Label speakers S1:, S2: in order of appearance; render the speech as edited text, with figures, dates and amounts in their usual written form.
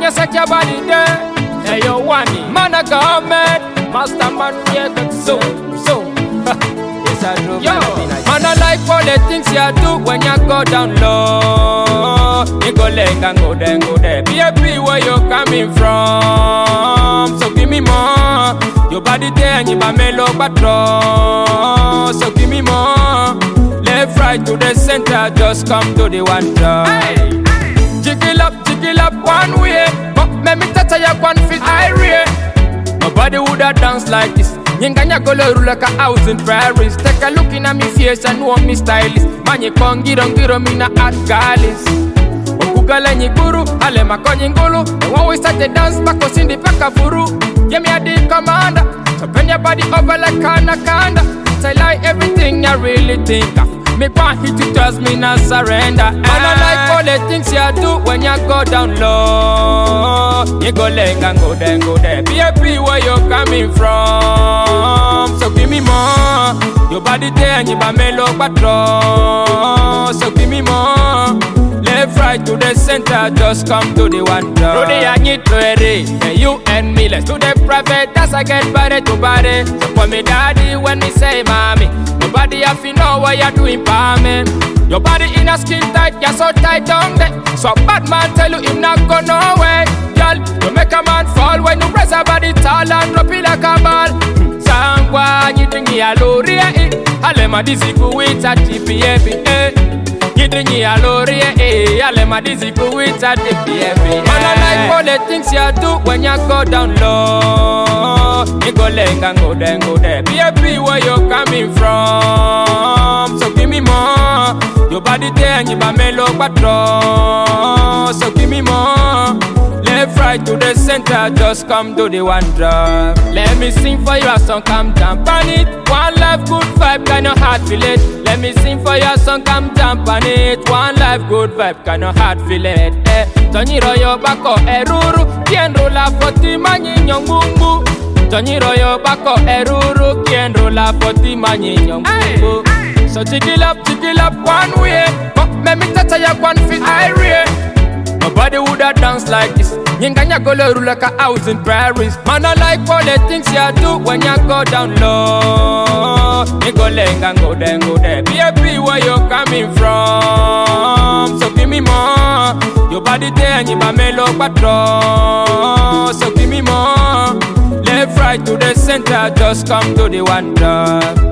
S1: you set your body there. Hey, yo, one man a government, master man, yeah, so. Yes, I do. Yo, man, I like all the things you do when you go down low. You go leg and go there. Be where you're coming from. So give me more. Your body there and you buy me low patrol. So give me more. Left, right to the center, just come to the one drop. Hey. Jiggle up one way. But let me touch your one feel irate. Nobody would have danced like this. Nyinganya golo like a house in Paris. Take a look in at me face and know me stylist. Man you con giro me na art galis. Okugala nyiguru, ale makonyi ngulu. And when we start the dance back us in the paka furu. Yeah me a the commander. So bend your body over like kanda. Say like everything I really think of. Me can't hit you, trust me, not surrender. And I like all the things you do when you go down low. You go leg and go there. Be where you're coming from. So give me more. Your body there and you buy me low patrol. So give me more. Left, right to the center, just come to the one door. Rudy and you ready, and you and me, let's do the private. That's I get body to body. So call me daddy when me say mommy. Nobody have to know what you're doing for me. Your body in a skin tight, you're so tight down there. So bad man tell you him not go nowhere. Girl, you make a man fall when you raise a body tall and drop it like a ball. Sangwa, you think you're low, Alema dizzy go with a TPFA. You think you're low, Alema dizzy go with a TPFA. Man, I like all the things you do when you go down low. You go leg and go there. Be where you're coming from. So give me more. Your body there and you buy me low patrol. So give me more. Left, right to the center, just come to the one drop. Let me sing for your song, come jump on it. One life, good vibe, can your heart feel it? Let me sing for your song, come jump on it. One life, good vibe, can your heart feel it? Tonyiro yo bako eruru, kien rola foti manyi nyongungu. Tonyiro yo bako eruru, kien rola foti manyi nyongungu. So jiggle up one way. But let me touch your one feel irate. Nobody would have danced like this. Nyinganya golo like a house in Paris. Man, I like all the things you do when you go down low. You go leg and go there. Be where you're coming from. So give me more. Your body there and you buy me low patrol. So give me more. Left, right to the center, just come to the one drop.